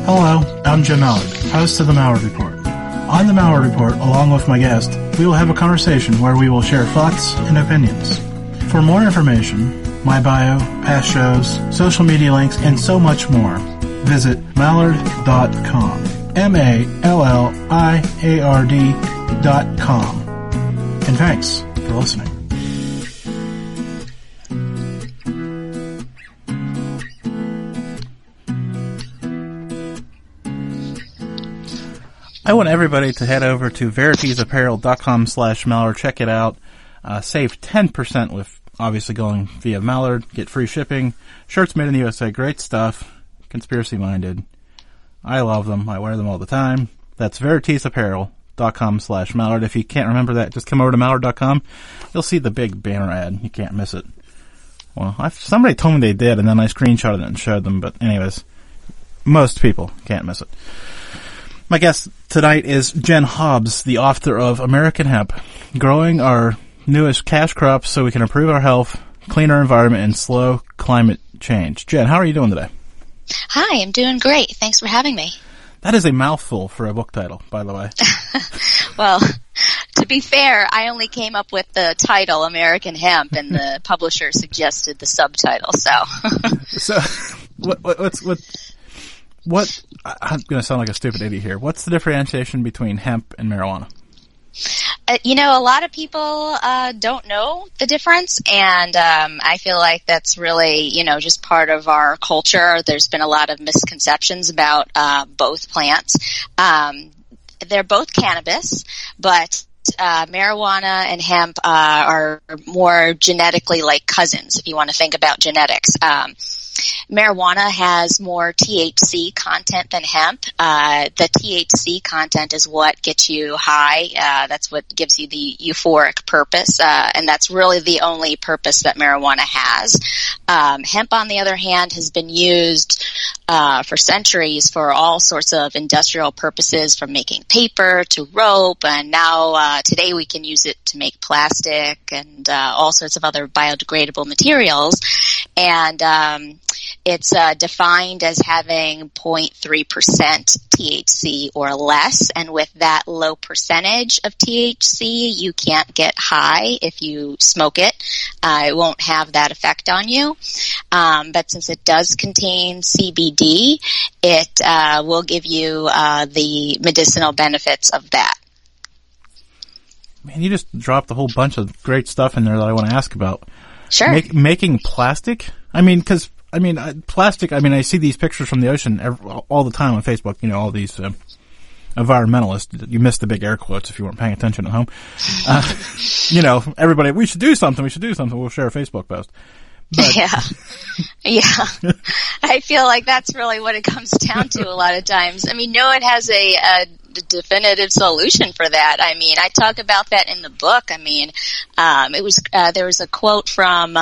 Hello, I'm Jim Mallard, host of The Mallard Report. On The Mallard Report, along with my guest, we will have a conversation where we will share thoughts and opinions. For more information, my bio, past shows, social media links, and so much more, visit mallard.com. MALLIARD.com. And thanks for listening. I want everybody to head over to VeritasApparel.com/Mallard. Check it out. Save 10% with obviously going via Mallard. Get free shipping. Shirts made in the USA. Great stuff. Conspiracy minded. I love them. I wear them all the time. That's VeritasApparel.com/Mallard. If you can't remember that, just come over to Mallard.com. You'll see the big banner ad. You can't miss it. Well, somebody told me they did, and then I screenshotted it and showed them. But anyways, most people can't miss it. My guest tonight is Jen Hobbs, the author of American Hemp, Growing Our Newest Cash Crops So We Can Improve Our Health, Clean Our Environment, and Slow Climate Change. Jen, how are you doing today? Hi, I'm doing great. Thanks for having me. That is a mouthful for a book title, by the way. Well, to be fair, I only came up with the title, American Hemp, and the publisher suggested the subtitle, so. So, what, I'm going to sound like a stupid idiot here. What's the differentiation between hemp and marijuana? A lot of people don't know the difference, and I feel like that's really, just part of our culture. There's been a lot of misconceptions about both plants. They're both cannabis, but marijuana and hemp are more genetically like cousins, if you want to think about genetics. Marijuana has more THC content than hemp. The THC content is what gets you high. That's what gives you the euphoric purpose, and that's really the only purpose that marijuana has. Hemp, on the other hand, has been used for centuries for all sorts of industrial purposes, from making paper to rope, and now today we can use it to make plastic and all sorts of other biodegradable materials. And it's defined as having 0.3% THC or less, and with that low percentage of THC, you can't get high if you smoke it. It won't have that effect on you. But since it does contain CBD, it will give you the medicinal benefits of that. Man, you just dropped a whole bunch of great stuff in there that I want to ask about. Sure. Making plastic? Plastic, I see these pictures from the ocean all the time on Facebook, all these environmentalists. You missed the big air quotes if you weren't paying attention at home. Everybody, we should do something. We'll share a Facebook post. But Yeah. I feel like that's really what it comes down to a lot of times. No one has a definitive solution for that. I talk about that in the book. There was a quote from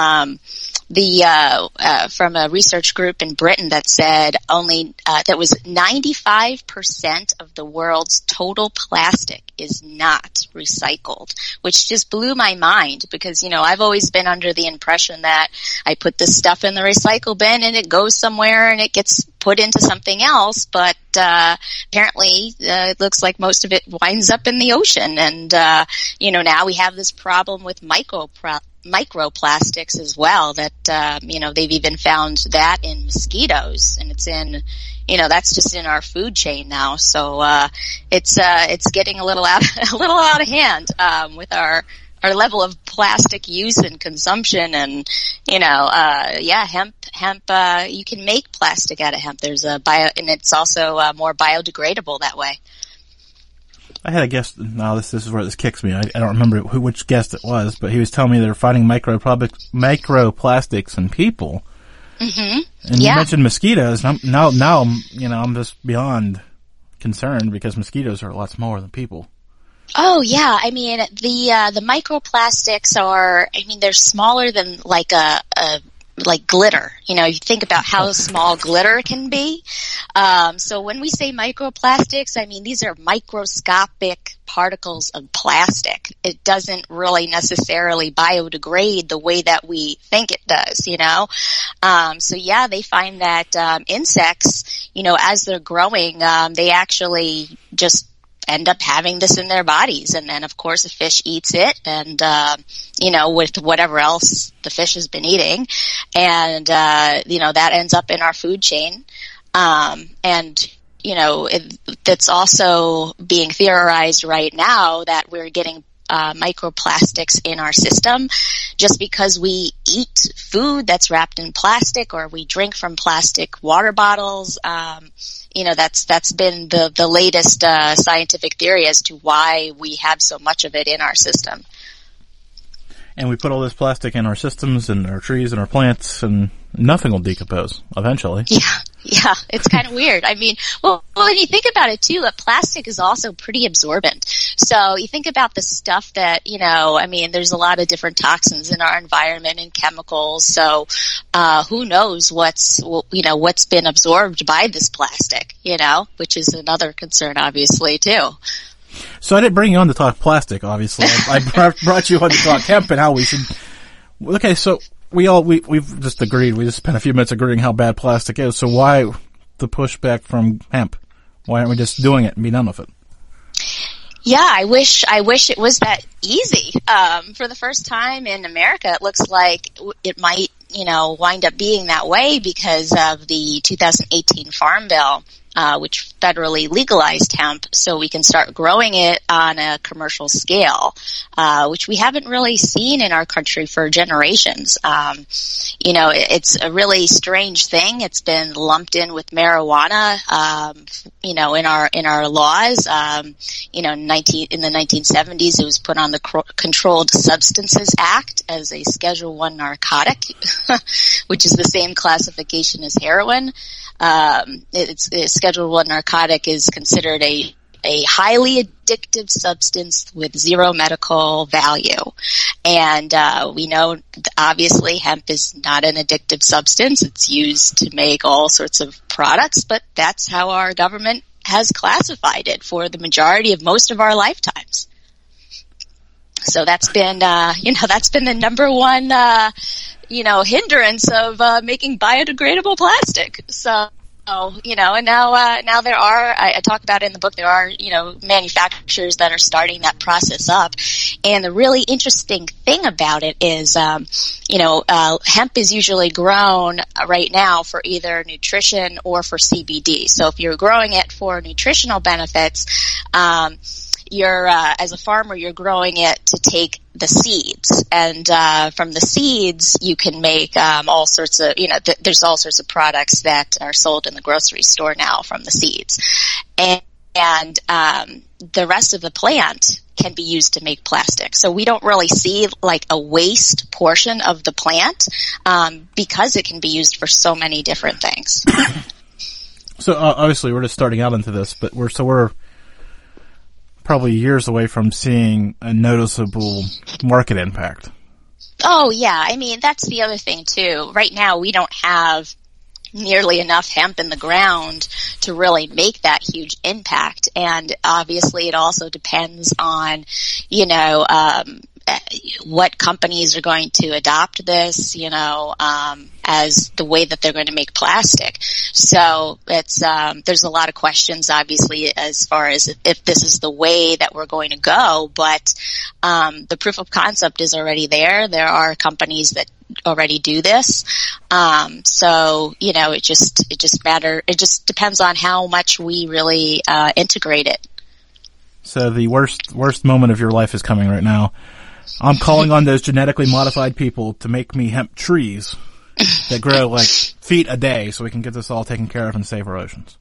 from a research group in Britain that said that was 95% of the world's total plastic is not recycled, which just blew my mind because, I've always been under the impression that I put this stuff in the recycle bin and it goes somewhere and it gets put into something else, but apparently it looks like most of it winds up in the ocean. And now we have this problem with microplastics as well, that they've even found that in mosquitoes, and it's in that's just in our food chain now. So it's getting a little out of hand with our level of plastic use and consumption. And hemp you can make plastic out of hemp. There's and it's also more biodegradable that way. I had a guest. Now this is where this kicks me. I don't remember which guest it was, but he was telling me they're finding microplastics in people. Mm-hmm. And you mentioned mosquitoes. And now I'm just beyond concerned because mosquitoes are a lot smaller than people. Oh yeah, the microplastics are. They're smaller than like a like glitter. You know, you think about how small glitter can be. So when we say microplastics, I mean, these are microscopic particles of plastic. It doesn't really necessarily biodegrade the way that we think it does, you know? So yeah, they find that, insects, you know, as they're growing, they actually just end up having this in their bodies. And then, of course, a fish eats it and, you know, with whatever else the fish has been eating. And, you know, that ends up in our food chain. And, you know, that's also being theorized right now that we're getting microplastics in our system just because we eat food that's wrapped in plastic or we drink from plastic water bottles. You know, that's been the latest scientific theory as to why we have so much of it in our system. And we put all this plastic in our systems and our trees and our plants, and nothing will decompose eventually. Yeah, it's kind of weird. I mean, well, when you think about it too, plastic is also pretty absorbent. So you think about the stuff that, you know, I mean, there's a lot of different toxins in our environment and chemicals. So, who knows what's been absorbed by this plastic, you know, which is another concern, obviously, too. So I didn't bring you on to talk plastic, obviously. I brought you on to talk hemp and how we should. Okay, so we've just agreed. We just spent a few minutes agreeing how bad plastic is. So why the pushback from hemp? Why aren't we just doing it and be done with it? Yeah, I wish it was that easy. For the first time in America, it looks like it might, you know, wind up being that way because of the 2018 Farm Bill. Which federally legalized hemp so we can start growing it on a commercial scale, which we haven't really seen in our country for generations. You know, it's a really strange thing. It's been lumped in with marijuana, you know, in our laws. You know, in the 1970s, it was put on the Controlled Substances Act as a Schedule I narcotic, which is the same classification as heroin. It's Schedule I narcotic is considered a highly addictive substance with zero medical value. And, we know obviously hemp is not an addictive substance. It's used to make all sorts of products, but that's how our government has classified it for the majority of most of our lifetimes. So that's been, you know, that's been the number one, you know, hindrance of making biodegradable plastic. So, you know, and now there are, I talk about it in the book, there are, you know, manufacturers that are starting that process up. And the really interesting thing about it is, you know, hemp is usually grown right now for either nutrition or for CBD. So if you're growing it for nutritional benefits, you're, as a farmer, you're growing it to take the seeds. And, from the seeds, you can make, all sorts of, you know, there's all sorts of products that are sold in the grocery store now from the seeds. And the rest of the plant can be used to make plastic. So we don't really see like a waste portion of the plant, because it can be used for so many different things. So, obviously we're just starting out into this, but we're probably years away from seeing a noticeable market impact. Oh yeah, I mean that's the other thing too. Right now we don't have nearly enough hemp in the ground to really make that huge impact, and obviously it also depends on, you know, what companies are going to adopt this, you know, as the way that they're going to make plastic. So it's, there's a lot of questions, obviously, as far as if this is the way that we're going to go, but, the proof of concept is already there. There are companies that already do this. So, you know, it just depends on how much we really, integrate it. So the worst moment of your life is coming right now. I'm calling on those genetically modified people to make me hemp trees that grow like feet a day so we can get this all taken care of and save our oceans.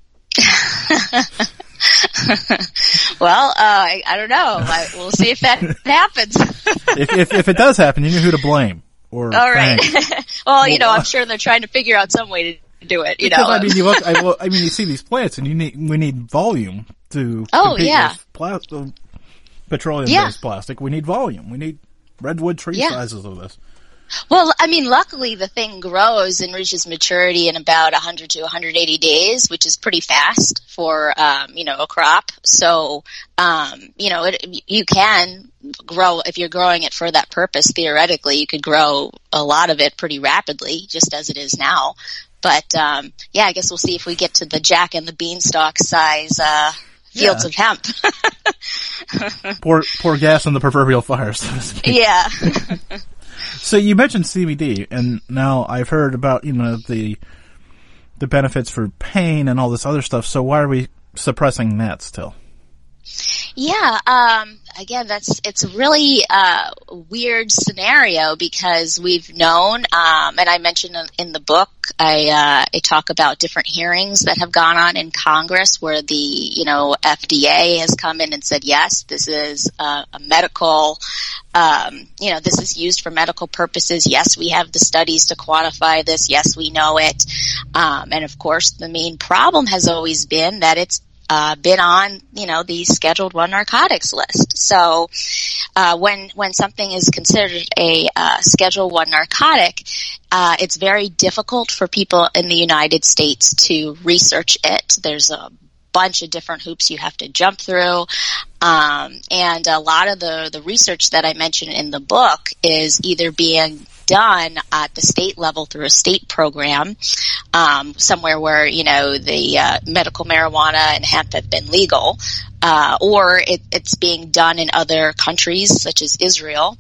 Well, I don't know. We'll see if that happens. if it does happen, you know who to blame. All right. Well, you know, I'm sure they're trying to figure out some way to do it. You know, I mean, you see these plants, and we need volume to compete with petroleum-based plastic. We need volume. We need redwood tree sizes of this. Well, I mean, luckily the thing grows and reaches maturity in about 100 to 180 days, which is pretty fast for, a crop. So, you can grow, if you're growing it for that purpose, theoretically, you could grow a lot of it pretty rapidly, just as it is now. But, I guess we'll see if we get to the Jack and the Beanstalk size, fields of hemp. pour gas on the proverbial fire, so to speak. Yeah. So you mentioned CBD, and now I've heard about, the benefits for pain and all this other stuff. So why are we suppressing that still? Yeah, again, it's a really weird scenario because we've known, and I mentioned in the book, I talk about different hearings that have gone on in Congress where the, FDA has come in and said, yes, this is a medical, this is used for medical purposes. Yes, we have the studies to quantify this. Yes, we know it. And of course, the main problem has always been that it's been on, the Scheduled I narcotics list. So, when something is considered a Schedule I narcotic, it's very difficult for people in the United States to research it. There's a bunch of different hoops you have to jump through. And a lot of the research that I mentioned in the book is either being done at the state level through a state program, somewhere where, the medical marijuana and hemp have been legal, or it's being done in other countries such as Israel.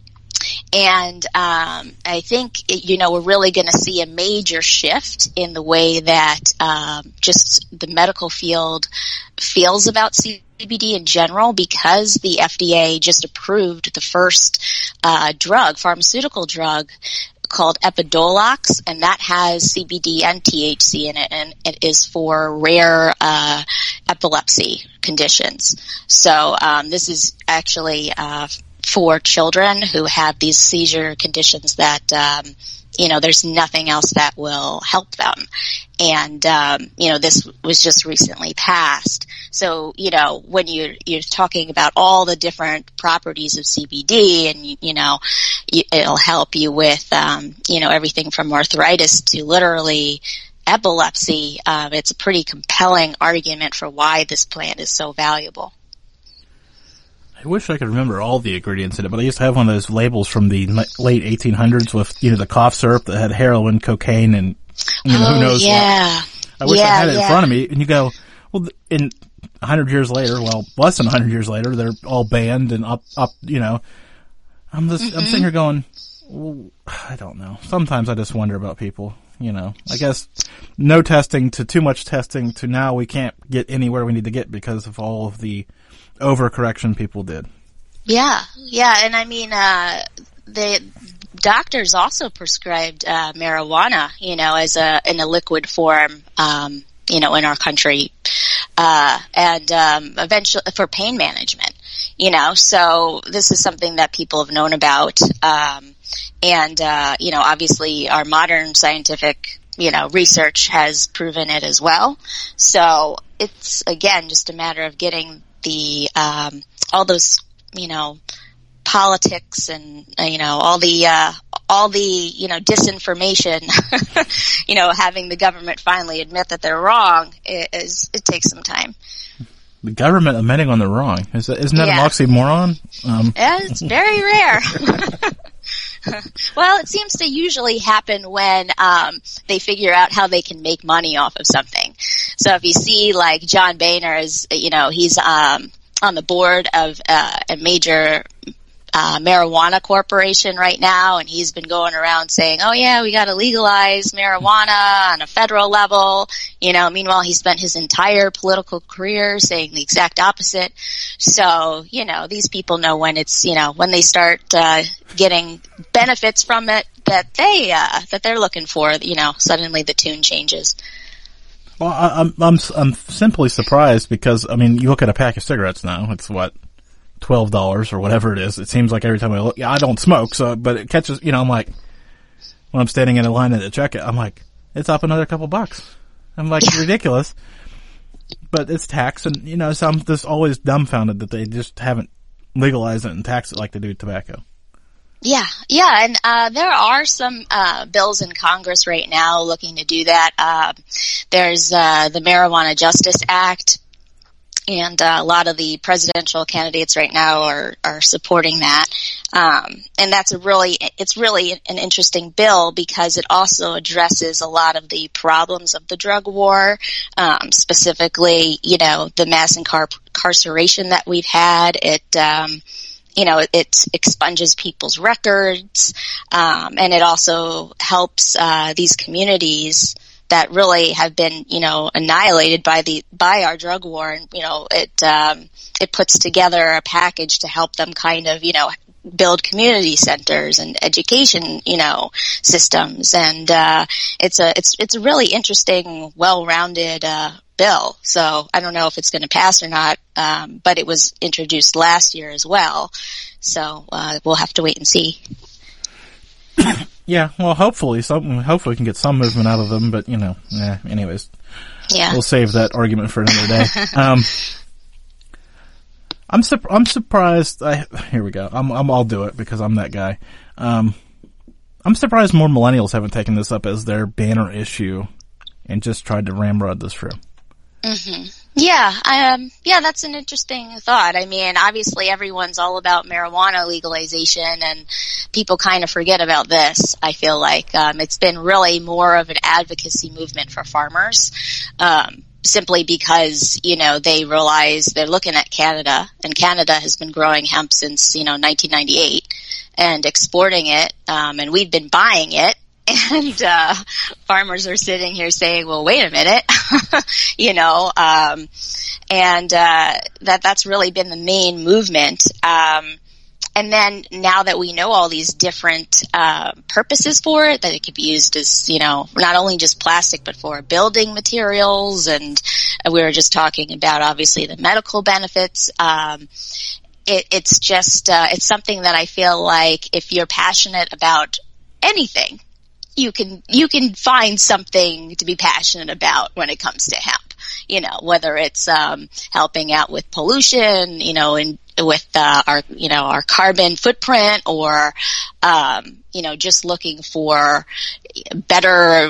And I think, we're really going to see a major shift in the way that just the medical field feels about CBD in general, because the FDA just approved the first pharmaceutical drug called Epidiolex, and that has CBD and THC in it, and it is for rare epilepsy conditions. So this is actually for children who have these seizure conditions that there's nothing else that will help them. And this was just recently passed. So, when you're talking about all the different properties of CBD, and it'll help you with everything from arthritis to literally epilepsy, it's a pretty compelling argument for why this plant is so valuable. I wish I could remember all the ingredients in it, but I used to have one of those labels from the late 1800s with, the cough syrup that had heroin, cocaine, and, who knows what. I wish I had it in front of me, and you go, well, in 100 years later, less than 100 years later, they're all banned and up, I'm sitting here going, well, I don't know. Sometimes I just wonder about people, I guess no testing to too much testing to now we can't get anywhere we need to get because of all of the overcorrection people did. Yeah. And I mean, the doctors also prescribed marijuana, in a liquid form, in our country, and eventually for pain management, so this is something that people have known about, and obviously our modern scientific, research has proven it as well. So it's, again, just a matter of getting the all those politics and all the disinformation having the government finally admit that they're wrong it takes some time. The government admitting on the wrong, isn't that an oxymoron? Yeah, it's very rare. Well, it seems to usually happen when they figure out how they can make money off of something. So if you see, like, John Boehner is, he's on the board of a major marijuana corporation right now, and he's been going around saying, oh yeah, we gotta legalize marijuana on a federal level. Meanwhile he spent his entire political career saying the exact opposite. So, these people know when it's, when they start getting benefits from it that they're looking for, suddenly the tune changes. Well, I'm simply surprised because, you look at a pack of cigarettes now, it's what, $12 or whatever it is. It seems like every time I look, I don't smoke, but it catches, I'm like, when I'm standing in a line to check it, I'm like, it's up another couple bucks. I'm like, it's ridiculous. But it's tax, and, so I'm just always dumbfounded that they just haven't legalized it and taxed it like they do tobacco. Yeah, and there are some bills in Congress right now looking to do that. There's the Marijuana Justice Act, and a lot of the presidential candidates right now are supporting that. And it's really an interesting bill because it also addresses a lot of the problems of the drug war, specifically, the mass incarceration that we've had. It expunges people's records, and it also helps these communities that really have been, annihilated by our drug war. And, it puts together a package to help them kind of, build community centers and education, systems. And, it's a really interesting, well-rounded, bill. So I don't know if it's going to pass or not. But it was introduced last year as well. So, we'll have to wait and see. Yeah, well, hopefully we can get some movement out of them, but anyways. Yeah. We'll save that argument for another day. I'm surprised. Here we go. I'll do it because I'm that guy. I'm surprised more millennials haven't taken this up as their banner issue and just tried to ramrod this through. Mm-hmm. Yeah, that's an interesting thought. I mean, obviously everyone's all about marijuana legalization and people kind of forget about this. I feel like, it's been really more of an advocacy movement for farmers, simply because, they realize they're looking at Canada, and Canada has been growing hemp since, 1998 and exporting it, and we've been buying it. And, farmers are sitting here saying, well, wait a minute, that's really been the main movement. And then now that we know all these different, purposes for it, that it could be used as, not only just plastic, but for building materials. And we were just talking about obviously the medical benefits. It's just, it's something that I feel like if you're passionate about anything, you can find something to be passionate about when it comes to hemp, whether it's, helping out with pollution, and with, our carbon footprint or, just looking for better,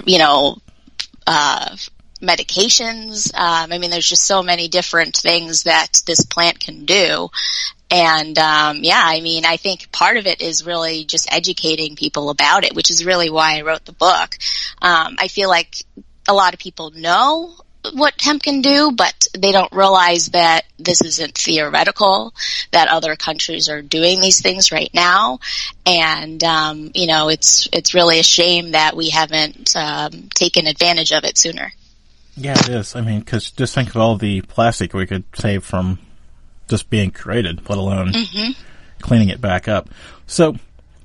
medications. There's just so many different things that this plant can do. And, I think part of it is really just educating people about it, which is really why I wrote the book. I feel like a lot of people know what hemp can do, but they don't realize that this isn't theoretical, that other countries are doing these things right now. And, it's really a shame that we haven't, taken advantage of it sooner. Yeah, it is. Cause just think of all the plastic we could save from just being created, let alone cleaning it back up. So,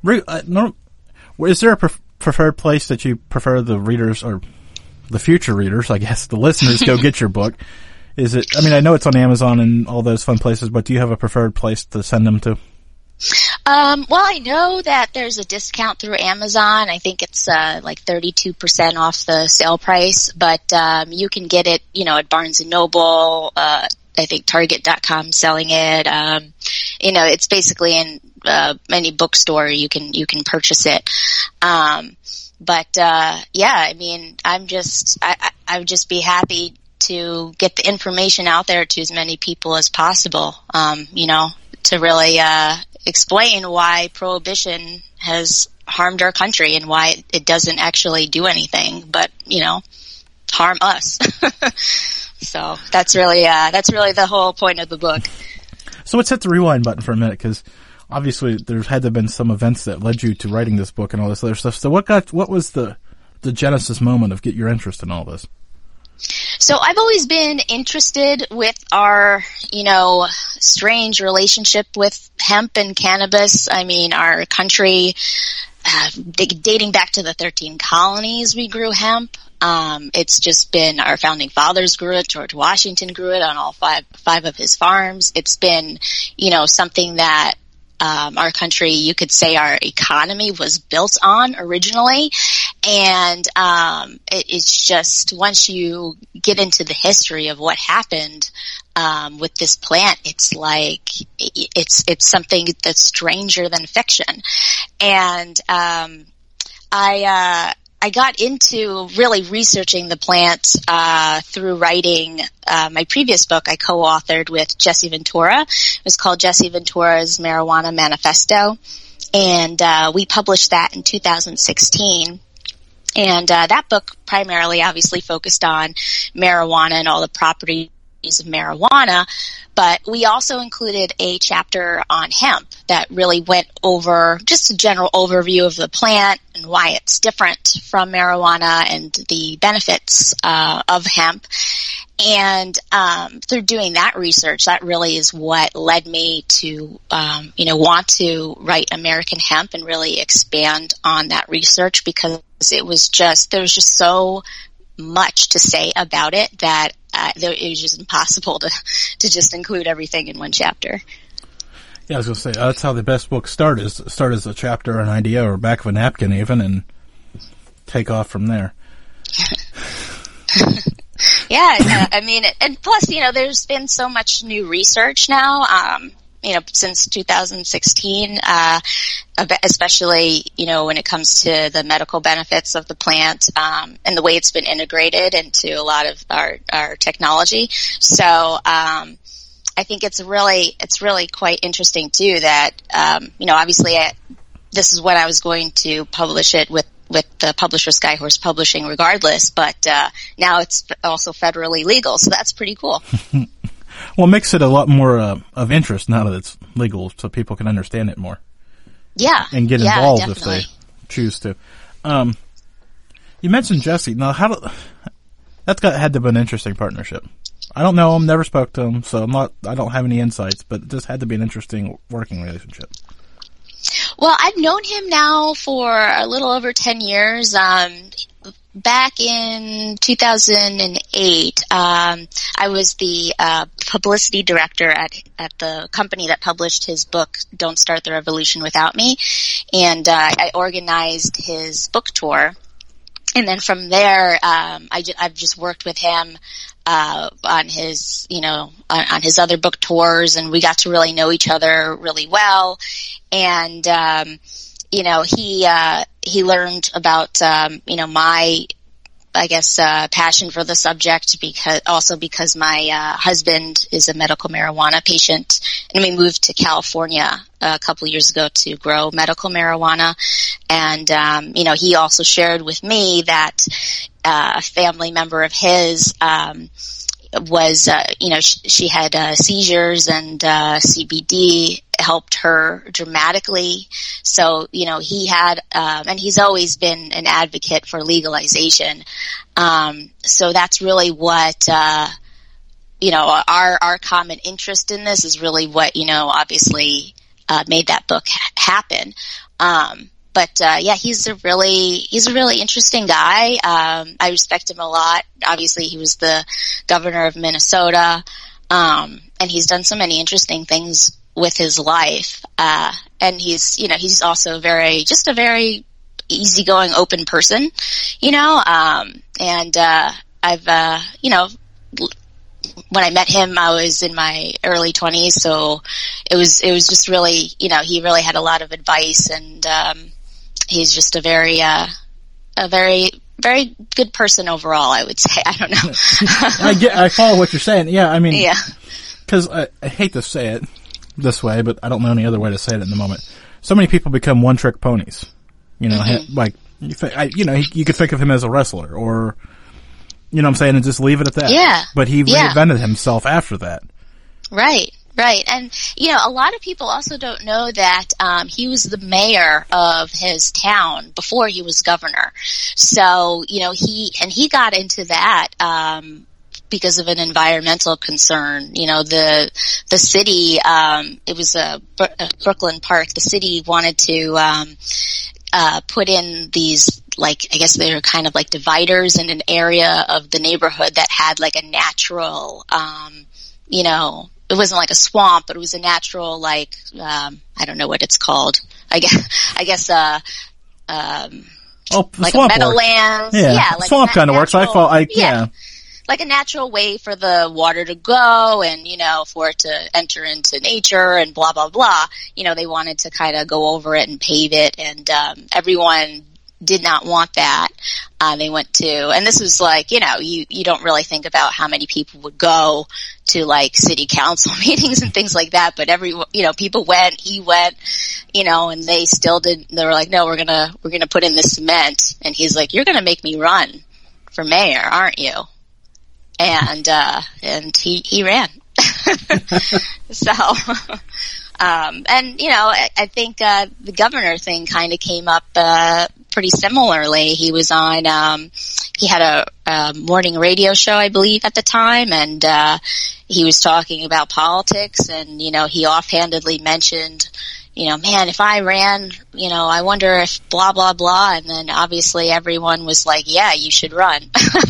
is there a preferred place that you prefer the readers or the future readers, I guess, the listeners go get your book? Is it, I know it's on Amazon and all those fun places, but do you have a preferred place to send them to? Well, I know that there's a discount through Amazon. I think it's, like 32% off the sale price, but, you can get it, at Barnes & Noble, I think Target.com selling it. It's basically in, any bookstore you can purchase it. I would just be happy to get the information out there to as many people as possible, to really, explain why prohibition has harmed our country and why it doesn't actually do anything but, harm us. So that's really the whole point of the book. So let's hit the rewind button for a minute, because obviously there had to have been some events that led you to writing this book and all this other stuff. So what was the genesis moment of get your interest in all this? So I've always been interested with our, strange relationship with hemp and cannabis. Our country, dating back to the 13 colonies, we grew hemp. It's just been our founding fathers grew it. George Washington grew it on all five of his farms. It's been, something that, our country, you could say our economy was built on originally. And, it's just, once you get into the history of what happened, with this plant, it's like, it's something that's stranger than fiction. And, I got into really researching the plant through writing my previous book I co-authored with Jesse Ventura. It was called Jesse Ventura's Marijuana Manifesto, and we published that in 2016. And that book primarily obviously focused on marijuana and all the properties of marijuana, but we also included a chapter on hemp that really went over just a general overview of the plant and why it's different from marijuana and the benefits of hemp. And through doing that research, that really is what led me to want to write American Hemp and really expand on that research, because there was just so much to say about it that it was just impossible to just include everything in one chapter. Yeah, I was going to say, that's how the best books start as a chapter, an idea, or back of a napkin even, and take off from there. Yeah, I mean, and plus, there's been so much new research now, since 2016, especially, when it comes to the medical benefits of the plant, and the way it's been integrated into a lot of our technology. So, I think it's really quite interesting too that, obviously this is when I was going to publish it with the publisher Skyhorse Publishing regardless, but, now it's also federally legal. So that's pretty cool. Well, it makes it a lot more of interest now that it's legal, so people can understand it more. Yeah, and get involved definitely. If they choose to. You mentioned Jesse. Now, had to have been an interesting partnership. I don't know him, never spoke to him, so I don't have any insights, but this had to be an interesting working relationship. Well, I've known him now for a little over 10 years. Back in 2008, I was the publicity director at the company that published his book, Don't Start the Revolution Without Me, and I organized his book tour. And then from there, I've just worked with him on his, on his other book tours, and we got to really know each other really well. And he learned about my, I guess, passion for the subject, because my husband is a medical marijuana patient, and we moved to California a couple of years ago to grow medical marijuana. And he also shared with me that a family member of his was she had seizures, and CBD helped her dramatically. So he had and he's always been an advocate for legalization. So that's really what our common interest in this is really what obviously made that book happen. But he's a really interesting guy. I respect him a lot. Obviously, he was the governor of Minnesota, and he's done so many interesting things with his life. And he's also a very easygoing, open person, and I've when I met him, I was in my early 20s, so it was just really, he really had a lot of advice, and he's just a very very good person overall, I would say. I don't know. I follow what you're saying. Yeah, I mean, yeah. Because I hate to say it this way, but I don't know any other way to say it in the moment. So many people become one-trick ponies. Mm-hmm. Like you could think of him as a wrestler, or what I'm saying, and just leave it at that. Yeah. But he reinvented himself after that. Right. And, a lot of people also don't know that, he was the mayor of his town before he was governor. So, he got into that, because of an environmental concern. The city, it was Brooklyn Park. The city wanted to, put in these, like, I guess they were kind of like dividers in an area of the neighborhood that had like a natural, it wasn't like a swamp, but it was a natural, like, I don't know what it's called. I guess, the like swamp a meadowlands. Yeah, like swamp kind of works. Yeah. like a natural way for the water to go and, for it to enter into nature and blah, blah, blah. They wanted to kind of go over it and pave it, and everyone did not want that. They went to, and this was like, you don't really think about how many people would go to like city council meetings and things like that, but people went, he went, and they still did, they were like, no, we're gonna put in the cement. And he's like, you're gonna make me run for mayor, aren't you? And he ran. So, I think, the governor thing kind of came up, pretty similarly. He was on, he had a morning radio show, I believe, at the time, and, he was talking about politics, and, he offhandedly mentioned, man, if I ran, I wonder if blah, blah, blah, and then obviously everyone was like, yeah, you should run.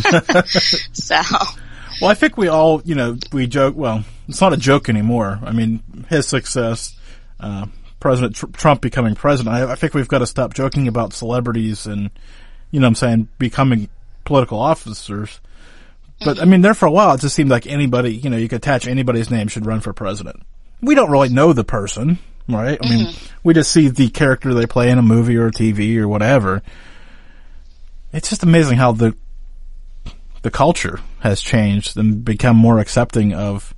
So. Well, I think we all, we joke, well, it's not a joke anymore. I mean, his success, President Trump becoming president, I think we've got to stop joking about celebrities and, becoming political officers. But, I mean, there for a while, it just seemed like anybody, you could attach anybody's name should run for president. We don't really know the person, right? I mean, we just see the character they play in a movie or TV or whatever. It's just amazing how the culture has changed and become more accepting of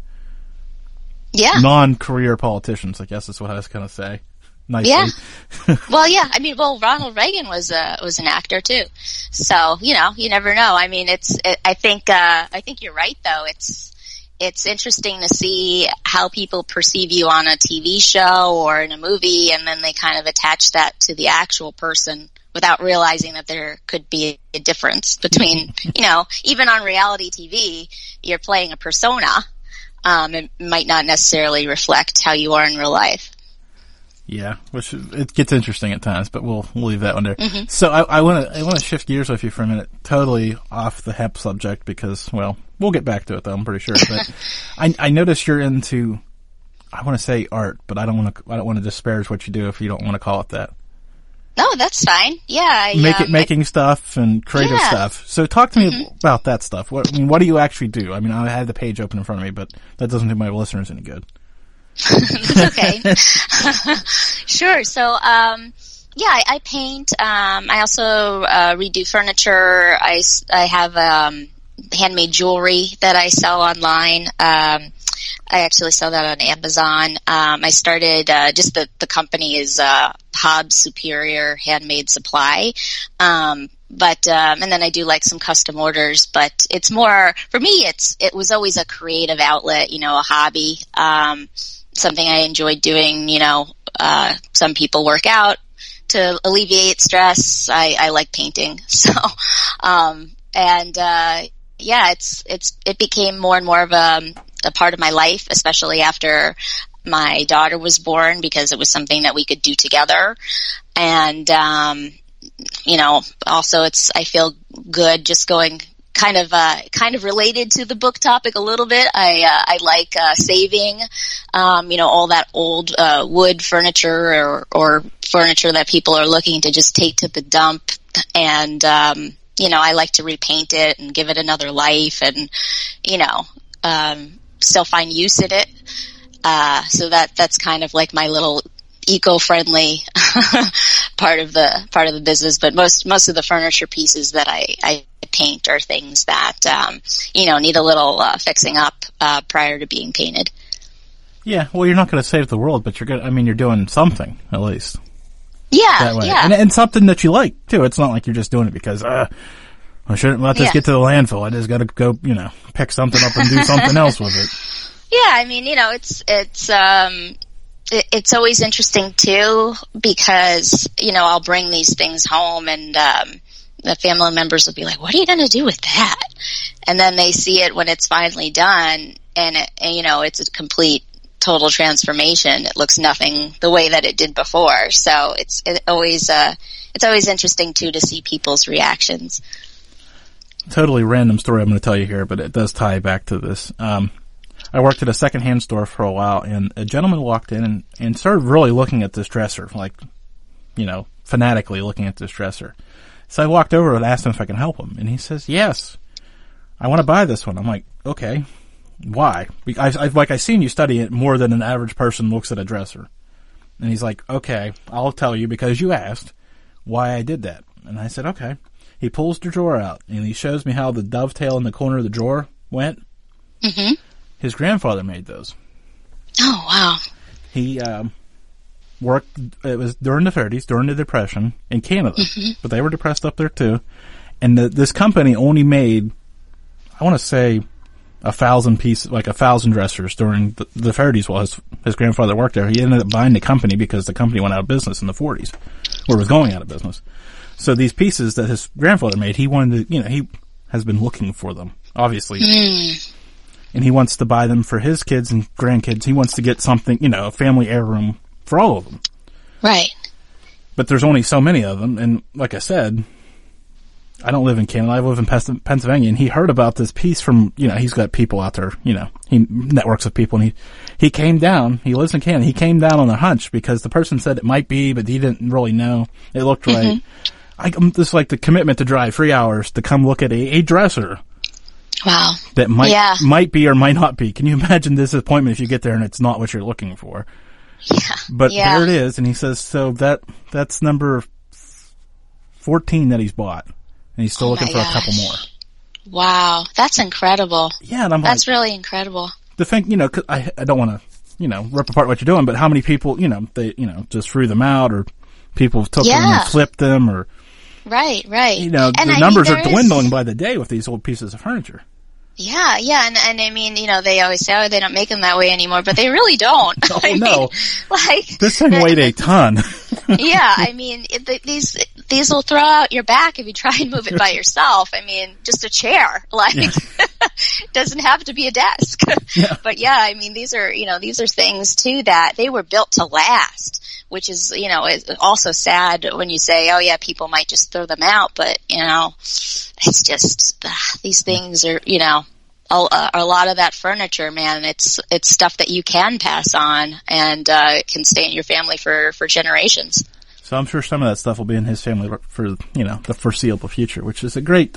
non-career politicians, I guess is what I was going to say. Nicely. Yeah. Well, Ronald Reagan was an actor too. So, you never know. I mean, I think you're right though. It's interesting to see how people perceive you on a TV show or in a movie, and then they kind of attach that to the actual person without realizing that there could be a difference between, even on reality TV, you're playing a persona. It might not necessarily reflect how you are in real life. Yeah, which it gets interesting at times, but we'll leave that one there. Mm-hmm. So I want to shift gears with you for a minute, totally off the hemp subject, because, well, we'll get back to it though, I'm pretty sure. But I notice you're into, I want to say art, but I don't want to disparage what you do if you don't want to call it that. No, that's fine. Yeah, making stuff and creative stuff. So talk to me about that stuff. What do you actually do? I mean, I had the page open in front of me, but that doesn't do my listeners any good. That's okay. Sure. So, I paint. I also redo furniture. I have handmade jewelry that I sell online. I actually sell that on Amazon. I started just the company is Hobbs Superior Handmade Supply. And then I do like some custom orders, but it's more, for me, it was always a creative outlet, a hobby, something I enjoyed doing. Some people work out to alleviate stress. I like painting. So, it became more and more of a part of my life, especially after my daughter was born, because it was something that we could do together. And, also I feel good just going kind of related to the book topic a little bit. I like, saving, all that old, wood furniture or furniture that people are looking to just take to the dump. And, I like to repaint it and give it another life and, still find use in it. So that's kind of like my little eco-friendly part of the business. But most of the furniture pieces that I paint are things that, need a little, fixing up, prior to being painted. Yeah. Well, you're not going to save the world, but you're doing something at least. Yeah. That way. Yeah. And something that you like too. It's not like you're just doing it because, I shouldn't let this get to the landfill. I just got to go, pick something up and do something else with it. Yeah, I mean, it's always interesting too, because, I'll bring these things home and, the family members will be like, what are you going to do with that? And then they see it when it's finally done and it's a complete, total transformation. It looks nothing the way that it did before. So it's always interesting too to see people's reactions. Totally random story I'm going to tell you here, but it does tie back to this. I worked at a secondhand store for a while, and a gentleman walked in and started really looking at this dresser, like, fanatically looking at this dresser. So I walked over and asked him if I can help him, and he says, yes. I want to buy this one. I'm like, okay, why? I seen you study it more than an average person looks at a dresser. And he's like, okay, I'll tell you because you asked why I did that. And I said, okay. He pulls the drawer out and he shows me how the dovetail in the corner of the drawer went. Mm-hmm. His grandfather made those. Oh, wow. He worked, it was during the 30s, during the Depression in Canada. Mm-hmm. But they were depressed up there too. And this company only made, I want to say, 1,000 pieces, like 1,000 dressers during the 30s while his grandfather worked there. He ended up buying the company because the company went out of business in the 40s, or was going out of business. So these pieces that his grandfather made, he wanted to, he has been looking for them, obviously. And he wants to buy them for his kids and grandkids. He wants to get something, a family heirloom for all of them. Right. But there's only so many of them. And like I said, I don't live in Canada. I live in Pennsylvania. And he heard about this piece from, he's got people out there, he networks with people. And he came down. He lives in Canada. He came down on a hunch because the person said it might be, but he didn't really know. It looked right. I'm just like the commitment to drive 3 hours to come look at a dresser. Wow. That might be or might not be. Can you imagine this disappointment if you get there and it's not what you're looking for? Yeah. But there it is. And he says, so that's number 14 that he's bought. And he's still looking for a couple more. Wow. That's incredible. Yeah. And that's really incredible. To think, 'cause I don't want to, rip apart what you're doing, but how many people, they, just threw them out or people took them and flipped them or. Right. The numbers are dwindling by the day with these old pieces of furniture. Yeah, and I mean, they always say, they don't make them that way anymore, but they really don't. No. This thing weighed a ton. Yeah, I mean, these will throw out your back if you try and move it by yourself. I mean, just a chair, doesn't have to be a desk. Yeah. But yeah, I mean, these are things too that they were built to last. Which is, is also sad when you say, oh yeah, people might just throw them out, but, it's just, these things are, a lot of that furniture, man, it's stuff that you can pass on and, it can stay in your family for generations. So I'm sure some of that stuff will be in his family for, the foreseeable future, which is a great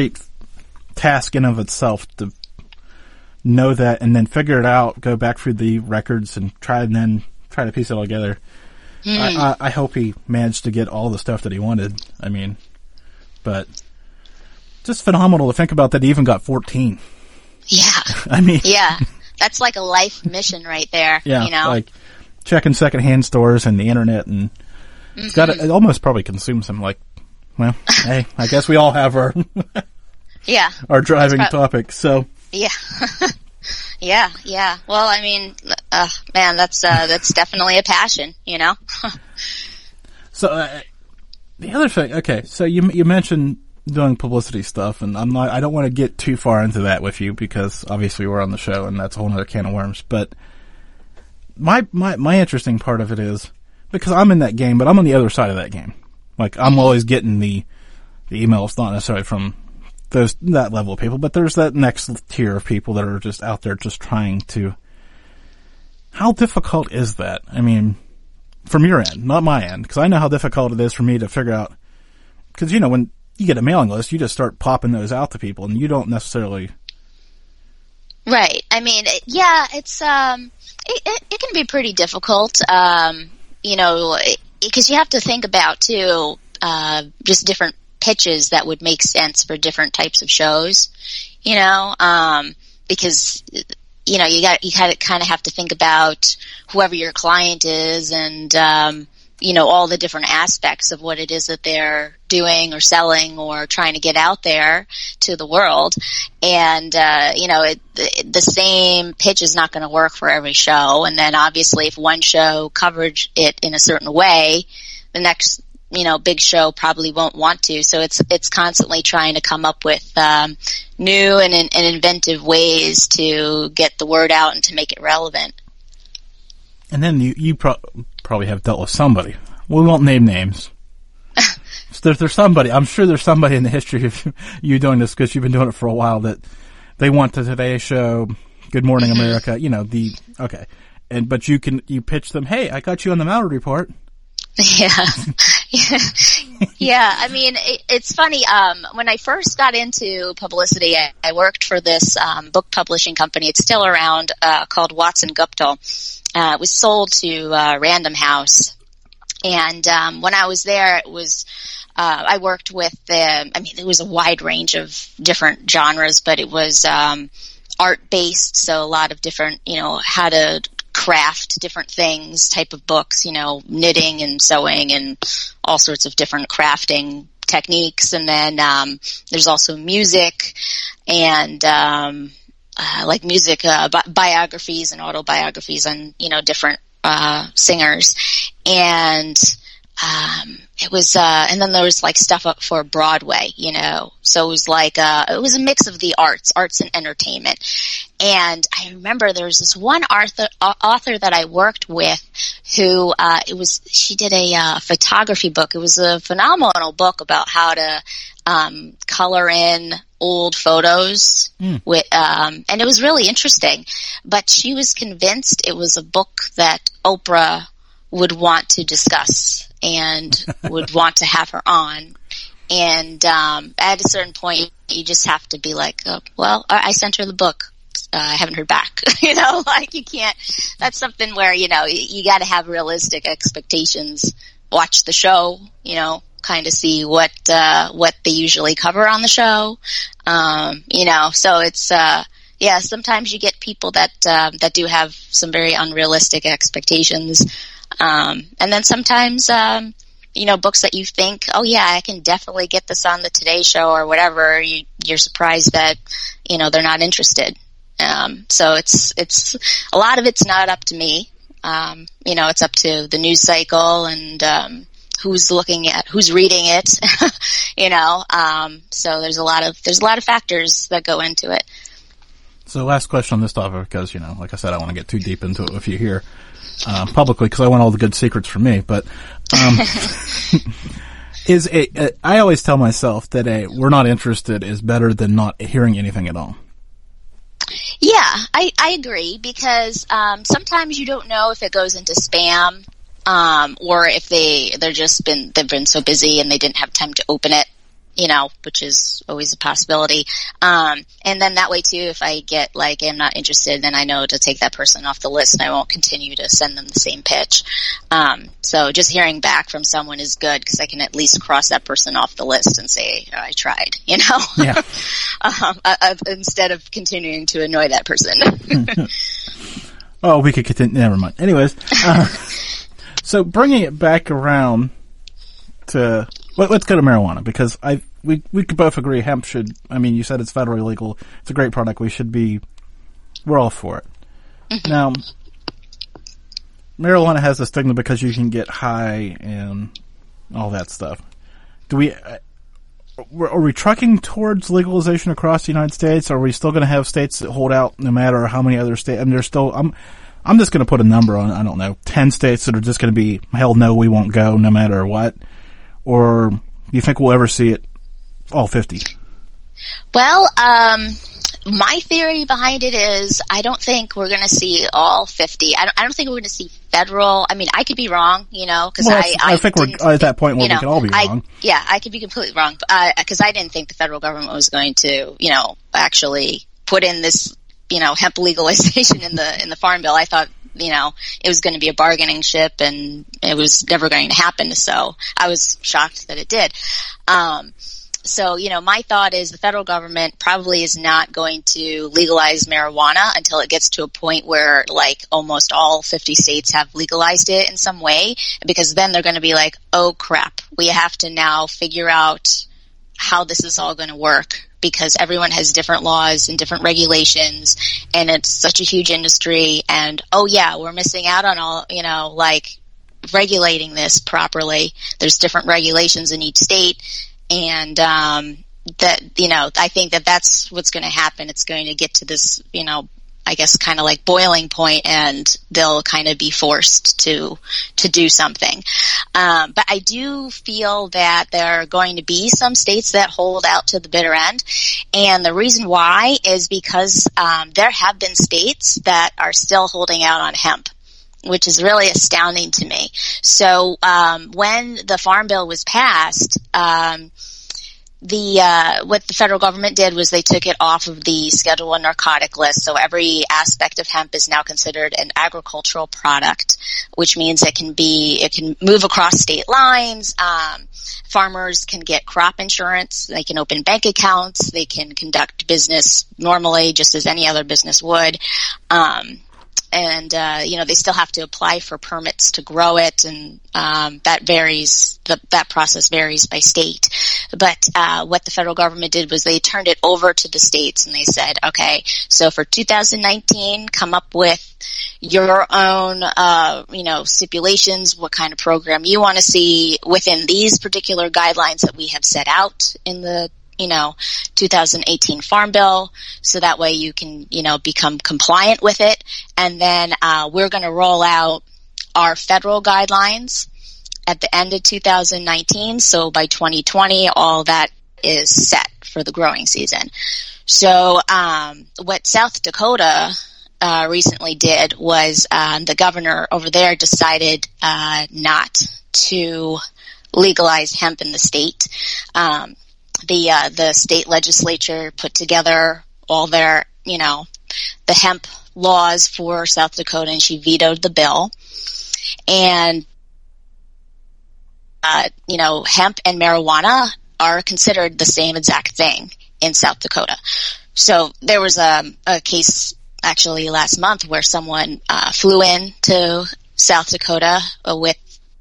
task in of itself to know that and then figure it out, go back through the records and try to piece it all together. I hope he managed to get all the stuff that he wanted. I mean, but just phenomenal to think about that he even got 14. Yeah. I mean. Yeah. That's like a life mission right there. Yeah. Like checking secondhand stores and the internet and it almost probably consumes him hey, I guess we all have our, our driving topics. So. Yeah. Yeah. Well, I mean, man, that's definitely a passion, So, the other thing, okay, so you mentioned doing publicity stuff, and I don't want to get too far into that with you because obviously we're on the show and that's a whole other can of worms, but my interesting part of it is, because I'm in that game, but I'm on the other side of that game. Like, I'm always getting the emails, not necessarily from that level of people, but there's that next tier of people that are just out there just trying to. How difficult is that? I mean, from your end, not my end, because I know how difficult it is for me to figure out. Because when you get a mailing list, you just start popping those out to people, and you don't necessarily. Right. I mean, yeah, it's it can be pretty difficult. Because you have to think about too, just different pitches that would make sense for different types of shows, because, you kind of have to think about whoever your client is and, all the different aspects of what it is that they're doing or selling or trying to get out there to the world. And, the same pitch is not going to work for every show. And then obviously if one show covered it in a certain way, the next big show probably won't want to. So it's constantly trying to come up with, new and inventive ways to get the word out and to make it relevant. And then you probably have dealt with somebody. We won't name names. There's somebody, I'm sure there's somebody in the history of you doing this because you've been doing it for a while that they want the Today Show, Good Morning America, okay. But you pitch them, hey, I got you on the Mallory Report. Yeah. Yeah. I mean, it's funny. When I first got into publicity, I worked for this book publishing company. It's still around, called Watson Guptill. It was sold to Random House. And when I was there, it was I worked with it was a wide range of different genres, but it was art-based, so a lot of different, how to craft different things type of books, knitting and sewing and all sorts of different crafting techniques. And then there's also music and like music biographies and autobiographies on, different singers. And it was and then there was like stuff up for Broadway, so it was like it was a mix of the arts and entertainment. And I remember there was this one author that I worked with who she did a photography book. It was a phenomenal book about how to color in old photos with and it was really interesting. But she was convinced it was a book that Oprah would want to discuss and would want to have her on. And at a certain point, you just have to be like, oh, well, I sent her the book. I haven't heard back. Like you can't. That's something where, you got to have realistic expectations. Watch the show, kind of see what they usually cover on the show. So it's, sometimes you get people that do have some very unrealistic expectations. And then sometimes, books that you think, oh yeah, I can definitely get this on the Today Show or whatever, you're surprised that, they're not interested. So it's a lot of it's not up to me. It's up to the news cycle and, who's reading it, so there's a lot of factors that go into it. So last question on this topic, because, like I said, I want to get too deep into it with you here. Publicly, because I want all the good secrets from me, but, I always tell myself that we're not interested is better than not hearing anything at all. Yeah, I agree, because, sometimes you don't know if it goes into spam, or if they've been so busy and they didn't have time to open it, which is always a possibility. And then that way too, if I get like, I'm not interested, then I know to take that person off the list and I won't continue to send them the same pitch. So just hearing back from someone is good because I can at least cross that person off the list and say, oh, I tried, Yeah. Instead of continuing to annoy that person. Oh, we could continue. Never mind. Anyways, so bringing it back around to, let's go to marijuana, because we could both agree hemp should, you said it's federally legal. It's a great product. We're all for it. Mm-hmm. Now, marijuana has a stigma because you can get high and all that stuff. Are we trucking towards legalization across the United States? Are we still going to have states that hold out no matter how many other states? I'm just going to put a number on, I don't know, 10 states that are just going to be, hell no, we won't go no matter what. Or do you think we'll ever see it all 50? Well, my theory behind it is I don't think we're going to see all 50. I don't think we're going to see federal. I could be wrong, because I think we're at that point where we could all be wrong. I could be completely wrong, because I didn't think the federal government was going to, actually put in this, hemp legalization in the Farm Bill. I thought, it was going to be a bargaining chip and it was never going to happen. So I was shocked that it did. So, my thought is the federal government probably is not going to legalize marijuana until it gets to a point where like almost all 50 states have legalized it in some way, because then they're going to be like, oh crap, we have to now figure out how this is all going to work, because everyone has different laws and different regulations and it's such a huge industry, and oh yeah, we're missing out on all, regulating this properly. There's different regulations in each state. And, I think that's what's going to happen. It's going to get to this, I guess kind of like boiling point, and they'll kind of be forced to do something. But I do feel that there are going to be some states that hold out to the bitter end. And the reason why is because, there have been states that are still holding out on hemp. which is really astounding to me. So when the Farm Bill was passed, what the federal government did was they took it off of the Schedule 1 narcotic list. So every aspect of hemp is now considered an agricultural product, which means it can move across state lines. Farmers can get crop insurance. They can open bank accounts. They can conduct business normally, just as any other business would. They still have to apply for permits to grow it, and that varies. That process varies by state. But what the federal government did was they turned it over to the states, and they said, okay, so for 2019, come up with your own, stipulations, what kind of program you want to see within these particular guidelines that we have set out in the 2018 Farm Bill, so that way you can, become compliant with it. And then we're going to roll out our federal guidelines at the end of 2019. So by 2020, all that is set for the growing season. So what South Dakota recently did was the governor over there decided not to legalize hemp in the state. The state legislature put together all their, the hemp laws for South Dakota, and she vetoed the bill. And, hemp and marijuana are considered the same exact thing in South Dakota. So there was a case actually last month where someone flew in to South Dakota with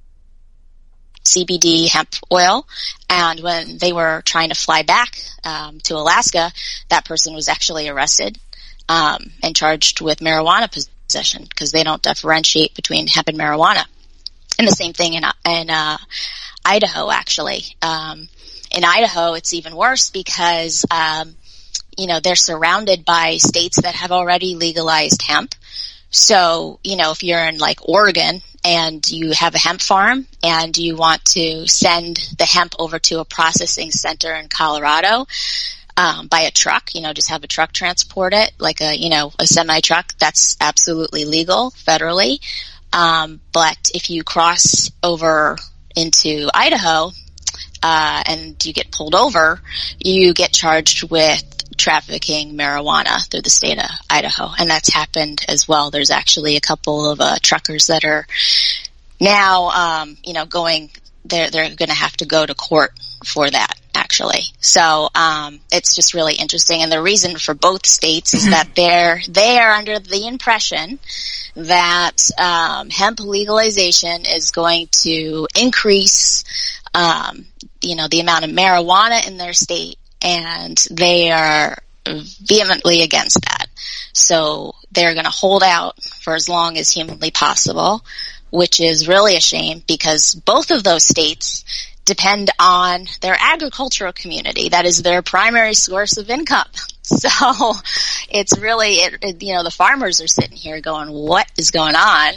CBD hemp oil, and when they were trying to fly back to Alaska, that person was actually arrested and charged with marijuana possession, because they don't differentiate between hemp and marijuana. And the same thing in Idaho, actually. In Idaho, it's even worse because they're surrounded by states that have already legalized hemp. So, if you're in like Oregon and you have a hemp farm and you want to send the hemp over to a processing center in Colorado, by a truck, just have a truck transport it, like a semi truck, that's absolutely legal federally. But if you cross over into Idaho, and you get pulled over, you get charged with trafficking marijuana through the state of Idaho. And that's happened as well. There's actually a couple of truckers that are now, they're going to have to go to court for that, actually. So, it's just really interesting. And the reason for both states is that they are under the impression that, hemp legalization is going to increase, the amount of marijuana in their state, and they are vehemently against that. So they're going to hold out for as long as humanly possible, which is really a shame because both of those states depend on their agricultural community. That is their primary source of income. So it's really, the farmers are sitting here going, what is going on?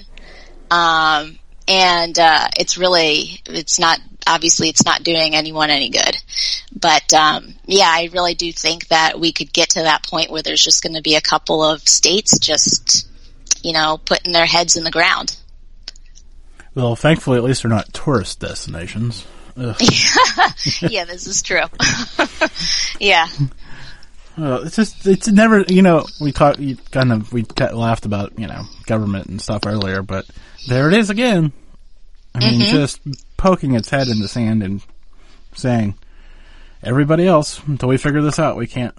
It's not doing anyone any good. But, I really do think that we could get to that point where there's just going to be a couple of states just, putting their heads in the ground. Well, thankfully, at least they're not tourist destinations. Yeah, this is true. Yeah. It's never, we laughed about, government and stuff earlier, but there it is again. I mean, just poking its head in the sand and saying, everybody else, until we figure this out, we can't.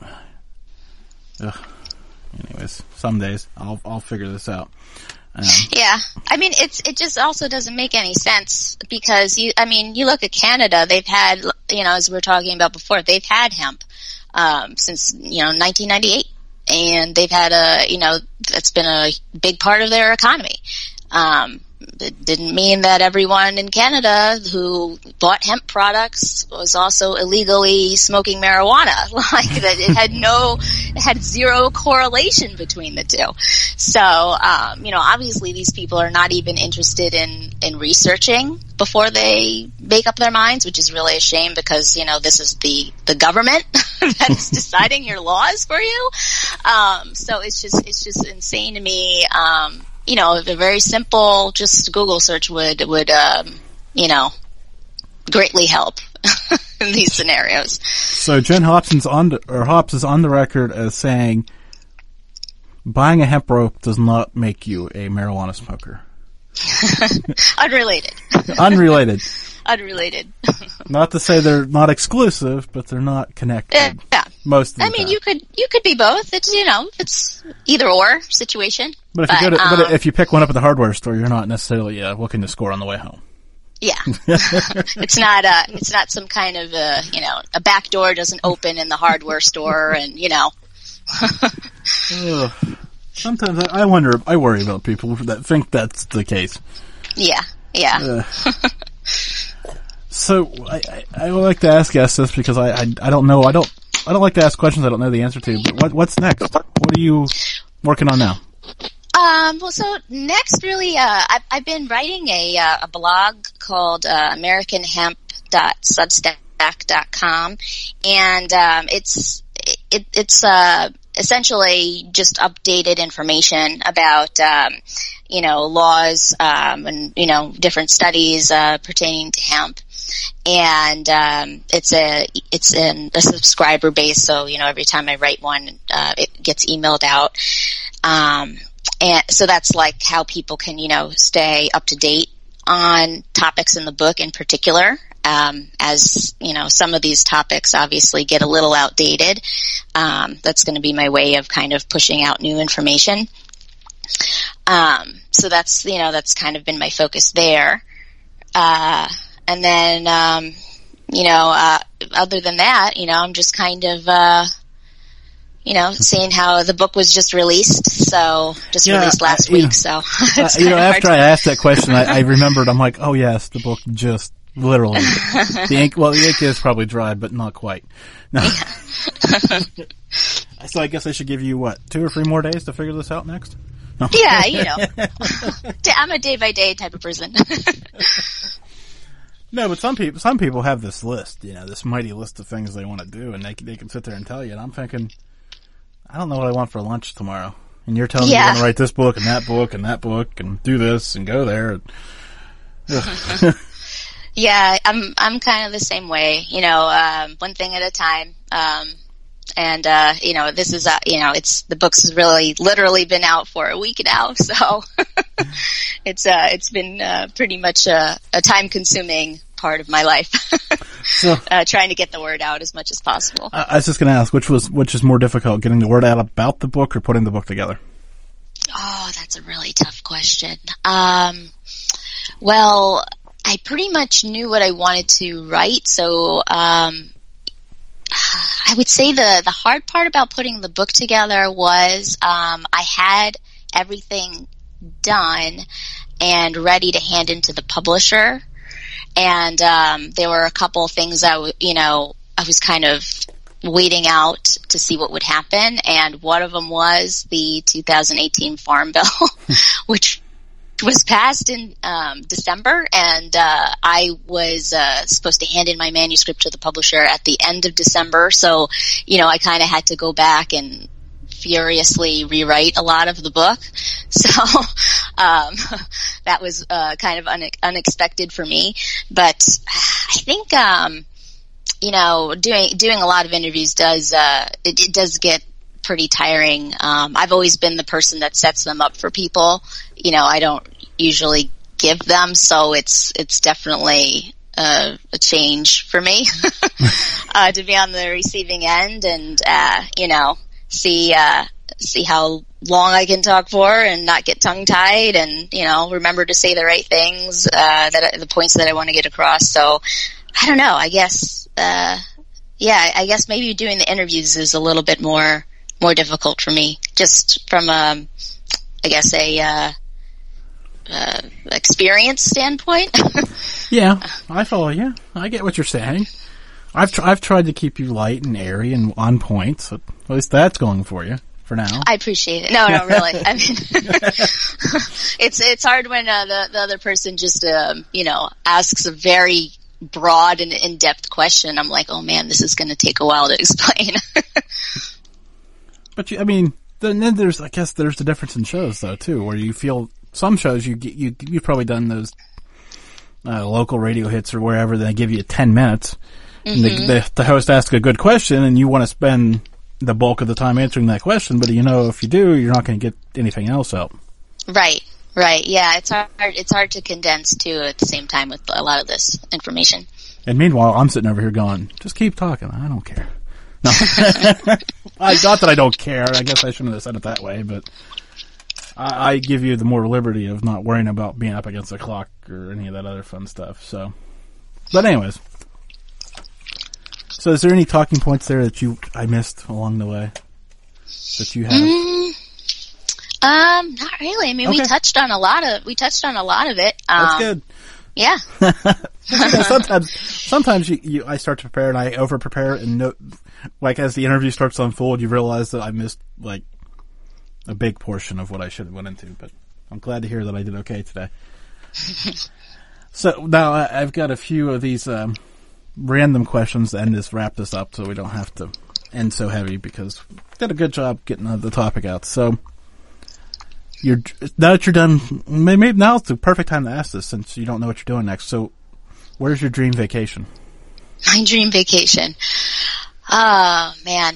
Anyways, some days I'll figure this out. Yeah. I mean, it just also doesn't make any sense because you look at Canada, they've had, as we were talking about before, they've had hemp, since, 1998. And they've had that's been a big part of their economy. It didn't mean that everyone in Canada who bought hemp products was also illegally smoking marijuana. Like that, it had zero correlation between the two. So, obviously these people are not even interested in researching before they make up their minds, which is really a shame because, this is the government that is deciding your laws for you. So it's just insane to me, a very simple, just Google search would greatly help in these scenarios. So Jen Hops is on the record as saying, buying a hemp rope does not make you a marijuana smoker. Unrelated. Unrelated. Not to say they're not exclusive, but they're not connected. Yeah. Most of the time. you could be both. It's, it's either or situation. But if you pick one up at the hardware store, you're not necessarily looking to score on the way home. Yeah. It's not some kind of a back door doesn't open in the hardware store and Sometimes I worry about people that think that's the case. Yeah. So I would like to ask guests this because I don't know. I don't like to ask questions I don't know the answer to. But what's next? What are you working on now? Well, so next, really, I've been writing a blog called AmericanHemp.substack.com, and it's essentially just updated information about laws and different studies pertaining to hemp. And it's in a subscriber base, so every time I write one, it gets emailed out. And so that's like how people can stay up to date on topics in the book in particular. As some of these topics obviously get a little outdated. That's going to be my way of kind of pushing out new information. So that's kind of been my focus there. And then, other than that, I'm just kind of, seeing how the book was just released. So released last week. So, after I asked that question, I remembered, I'm like, oh yes, the book just literally, the ink is probably dry, but not quite. No. So I guess I should give you 2 or 3 more days to figure this out next? No. Yeah, I'm a day by day type of person. No, but some people have this list, this mighty list of things they want to do, and they can sit there and tell you. And I'm thinking, I don't know what I want for lunch tomorrow, and you're telling me you're going to write this book and that book and that book and do this and go there. Yeah, I'm kind of the same way. One thing at a time. And this is the book's really literally been out for a week now, so it's been pretty much a time consuming part of my life. So, trying to get the word out as much as possible. I was just going to ask, which is more difficult, getting the word out about the book or putting the book together? Oh, that's a really tough question. Well, I pretty much knew what I wanted to write, so I would say the hard part about putting the book together was I had everything done and ready to hand into the publisher, and there were a couple of things I was kind of waiting out to see what would happen, and one of them was the 2018 Farm Bill, which was passed in December, and I was supposed to hand in my manuscript to the publisher at the end of December, so I kind of had to go back and furiously rewrite a lot of the book. So that was kind of unexpected for me, but I think doing a lot of interviews does get pretty tiring. I've always been the person that sets them up for people. I don't usually give them, so it's definitely a change for me to be on the receiving end and see how long I can talk for and not get tongue tied and remember to say the right things, the points that I want to get across. So I don't know. I guess I guess maybe doing the interviews is a little bit more difficult for me, just from a experience standpoint. Yeah, I follow you. I get what you're saying. I've tried to keep you light and airy and on point, so at least that's going for you for now. I appreciate it. No, really. I mean, it's hard when the other person just asks a very broad and in-depth question. I'm like, oh man, this is going to take a while to explain. But then there's the difference in shows though too, where you feel some shows you've probably done those local radio hits or wherever. They give you 10 minutes. And the host asks a good question, and you want to spend the bulk of the time answering that question. But if you do, you're not going to get anything else out. Right. Yeah, it's hard. It's hard to condense too at the same time with a lot of this information. And meanwhile, I'm sitting over here going, "Just keep talking. I don't care." No, not that I don't care. I guess I shouldn't have said it that way, but I give you the more liberty of not worrying about being up against the clock or any of that other fun stuff. So, but anyways, so is there any talking points there that I missed along the way that you have? Not really. I mean, Okay. we touched on a lot of it. That's good. Yeah. Sometimes I start to prepare and I over prepare and as the interview starts to unfold, you realize that I missed like a big portion of what I should have went into. But I'm glad to hear that I did okay today. So now I've got a few of these random questions to wrap this up, so we don't have to end so heavy because we did a good job getting the topic out. So. Now that you're done, maybe now's the perfect time to ask this since you don't know what you're doing next. So, where's your dream vacation? My dream vacation. Oh, man.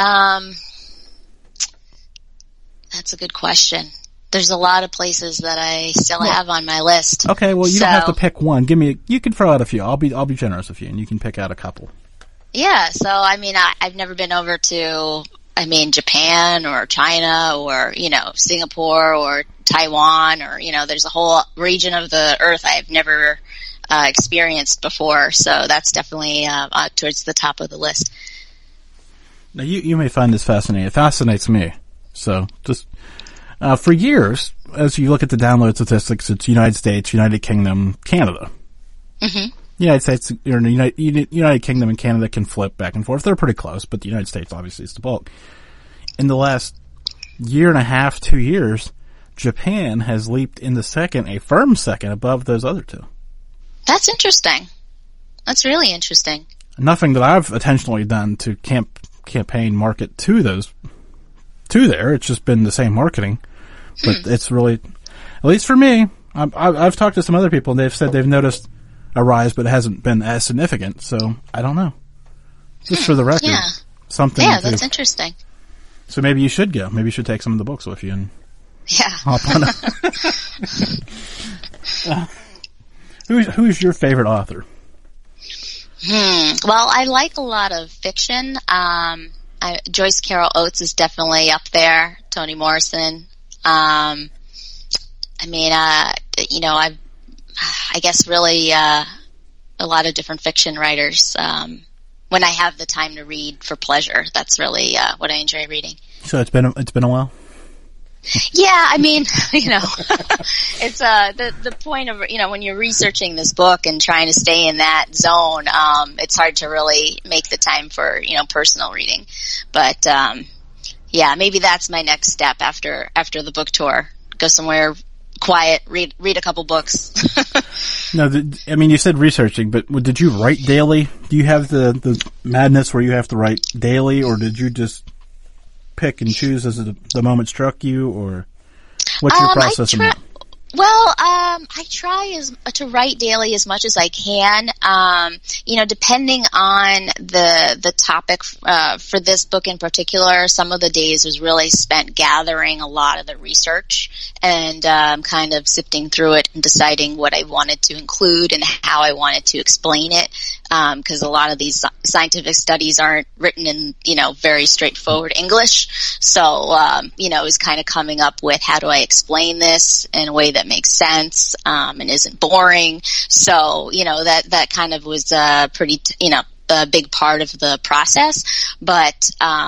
That's a good question. There's a lot of places that I still have on my list. Okay, well, you don't have to pick one. You can throw out a few. I'll be generous with you, and you can pick out a couple. Yeah, so, I mean, I've never been over to... Japan or China or, Singapore or Taiwan or, there's a whole region of the earth I've never experienced before. So that's definitely towards the top of the list. Now, you may find this fascinating. It fascinates me. So just for years, as you look at the download statistics, it's United States, United Kingdom, Canada. Mm-hmm. United States, or United Kingdom and Canada can flip back and forth. They're pretty close, but the United States obviously is the bulk. In the last year and a half, 2 years, Japan has leaped into second, a firm second above those other two. That's interesting. That's really interesting. Nothing that I've intentionally done to campaign market to there. It's just been the same marketing, but it's really, at least for me, I've talked to some other people and they've said they've noticed a rise, but it hasn't been as significant. So I don't know. Just for the record, something. Yeah, that's interesting. So maybe you should go. Maybe you should take some of the books with you and hop on. Who's your favorite author? Well, I like a lot of fiction. Joyce Carol Oates is definitely up there. Toni Morrison. I guess really a lot of different fiction writers. When I have the time to read for pleasure, that's really what I enjoy reading. So it's been a while. Yeah, I mean, it's the point of when you're researching this book and trying to stay in that zone, it's hard to really make the time for personal reading. But maybe that's my next step after the book tour. Go somewhere quiet, read a couple books. No, you said researching, but did you write daily? Do you have the madness where you have to write daily, or did you just pick and choose as the moment struck you, or what's your process in that? Well, I try to write daily as much as I can. Depending on the topic, for this book in particular, some of the days was really spent gathering a lot of the research and, kind of sifting through it and deciding what I wanted to include and how I wanted to explain it. Cause a lot of these scientific studies aren't written in, very straightforward English. So, it was kind of coming up with how do I explain this in a way that makes sense, and isn't boring. So, that kind of was, pretty, a big part of the process. But,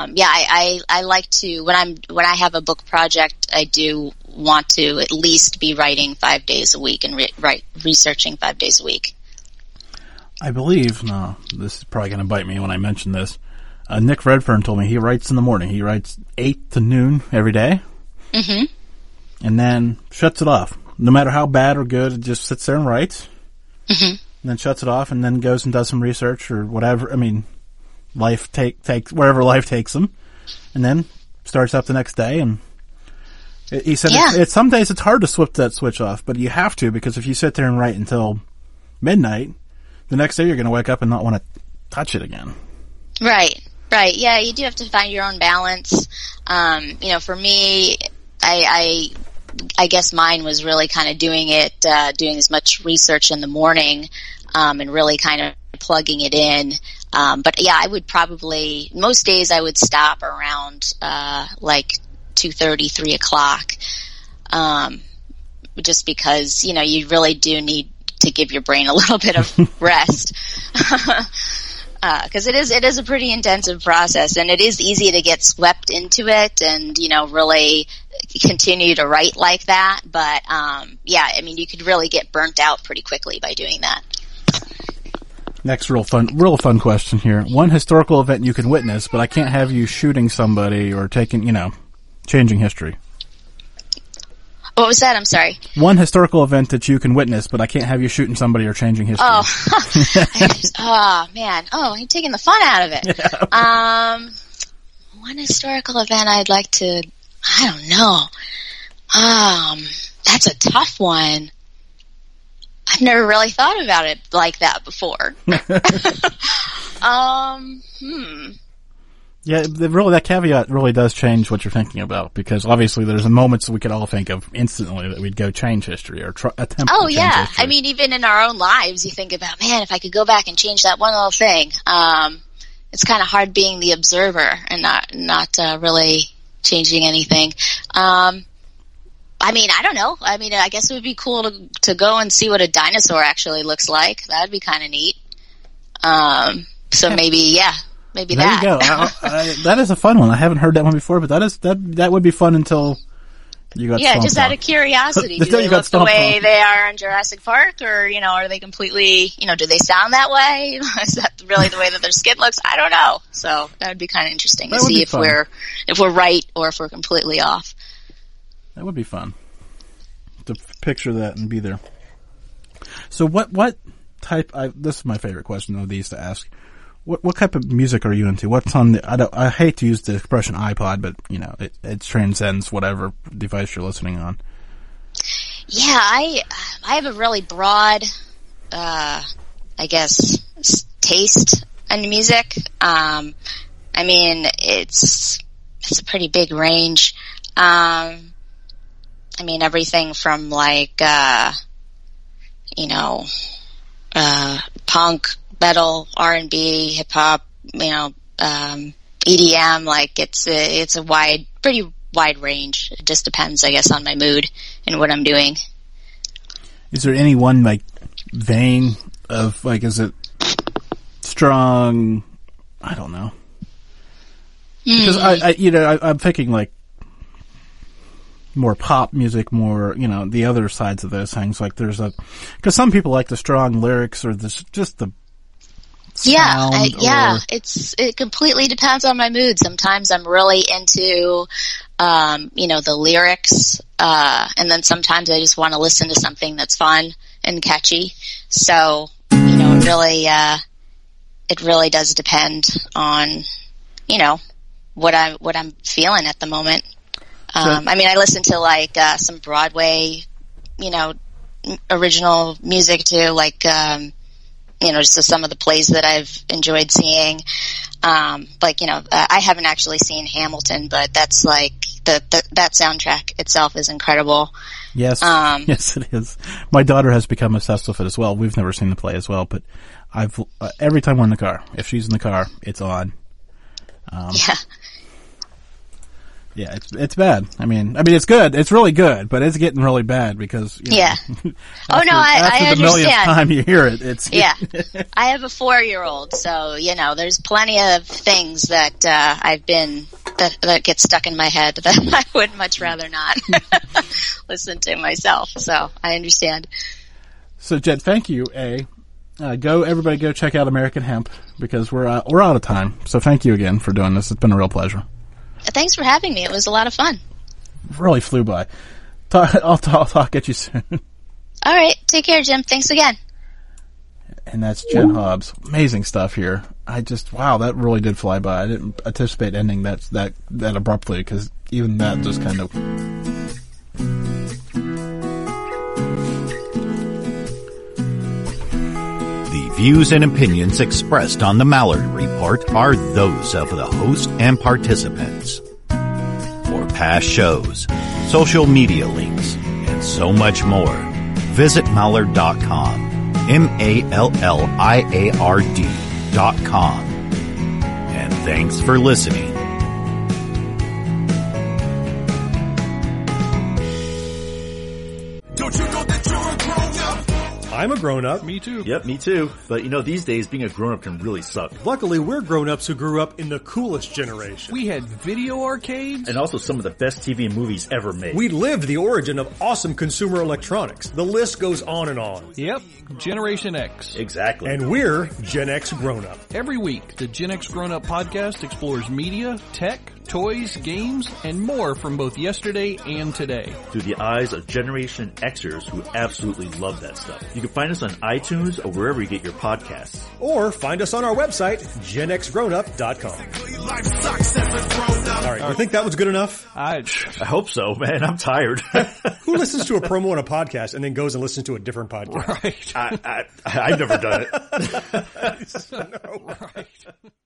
I like to, when I have a book project, I do want to at least be writing 5 days a week and researching 5 days a week. I believe, this is probably going to bite me when I mention this. Nick Redfern told me he writes in the morning. He writes 8 to noon every day. Mm-hmm. And then shuts it off. No matter how bad or good, it just sits there and writes. Mm-hmm. And then shuts it off and then goes and does some research or whatever. Life takes wherever life takes him. And then starts up the next day, and He said it's some days it's hard to switch that switch off, but you have to, because if you sit there and write until midnight, the next day you're going to wake up and not want to touch it again. Right. Yeah, you do have to find your own balance. For me, I guess mine was really kind of doing as much research in the morning, and really kind of plugging it in. But yeah, I would probably, most days I would stop around, 2:30, 3 o'clock. Just because, you really do need to give your brain a little bit of rest. Cause it is a pretty intensive process, and it is easy to get swept into it and, really continue to write like that. But, you could really get burnt out pretty quickly by doing that. Next real fun question here. One historical event you can witness, but I can't have you shooting somebody or changing history. What was that? I'm sorry. One historical event that you can witness, but I can't have you shooting somebody or changing history. Oh, man. Oh, you're taking the fun out of it. Yeah. One historical event I'd like to, I don't know. That's a tough one. I've never really thought about it like that before. Yeah, that caveat really does change what you're thinking about, because obviously there's moments that we could all think of instantly that we'd go change history or attempt to change history. I mean, even in our own lives, you think about, man, if I could go back and change that one little thing. It's kind of hard being the observer and not really changing anything. I don't know. I guess it would be cool to go and see what a dinosaur actually looks like. That'd be kind of neat. Maybe there that. You go. That is a fun one. I haven't heard that one before, but that would be fun until you got stomped just on. out of curiosity. Do they look the way they are in Jurassic Park, or are they completely? Do they sound that way? Is that really the way that their skin looks? I don't know. So that would be kind of interesting to see if we're right or if we're completely off. That would be fun to picture that and be there. So what type? This is my favorite question of these to ask. What type of music are you into? What's on the? I hate to use the expression iPod, but it transcends whatever device you're listening on. Yeah, I have a really broad, taste in music. It's a pretty big range. Everything from punk, metal, R&B, hip hop, EDM. It's a pretty wide range. It just depends, I guess, on my mood and what I'm doing. Is there any one vein of is it strong? I don't know. Because I'm thinking more pop music, more, the other sides of those things. Because some people like the strong lyrics or just the sound. It completely depends on my mood. Sometimes I'm really into, the lyrics, and then sometimes I just want to listen to something that's fun and catchy. So, it really does depend on, what I'm feeling at the moment. I listen to some Broadway, original music too, just some of the plays that I've enjoyed seeing. I haven't actually seen Hamilton, but that's that soundtrack itself is incredible. Yes. Yes, it is. My daughter has become obsessed with it as well. We've never seen the play as well, but I've, every time we're in the car, if she's in the car, it's on. Yeah, it's bad. It's good. It's really good, but it's getting really bad because, after I the millionth time you hear it, it's... Yeah. I have a 4-year-old, so, there's plenty of things that, that get stuck in my head that I would much rather not listen to myself, so I understand. So, Jet, thank you, everybody go check out American Hemp, because we're out of time, so thank you again for doing this. It's been a real pleasure. Thanks for having me. It was a lot of fun. Really flew by. I'll talk at you soon. All right. Take care, Jim. Thanks again. And that's Jen Hobbs. Amazing stuff here. Wow, that really did fly by. I didn't anticipate ending that abruptly, because even that just kind of views and opinions expressed on the Mallory Report are those of the host and participants. For past shows, social media links, and so much more, visit Mallard.com. MALLIARD.com. And thanks for listening. Don't you know that you're a grown-up? I'm a grown-up. Me too. Yep, me too. But these days being a grown-up can really suck. Luckily, we're grown-ups who grew up in the coolest generation. We had video arcades. And also some of the best TV and movies ever made. We lived the origin of awesome consumer electronics. The list goes on and on. Yep, Generation X. Exactly. And we're Gen X grown-up. Every week, the Gen X Grown Up podcast explores media, tech, toys, games, and more from both yesterday and today. Through the eyes of Generation Xers who absolutely love that stuff. You can find us on iTunes or wherever you get your podcasts. Or find us on our website, genxgrownup.com. Alright, you think that was good enough? I hope so, man. I'm tired. Who listens to a promo on a podcast and then goes and listens to a different podcast? Right. I've never done it. No. Right.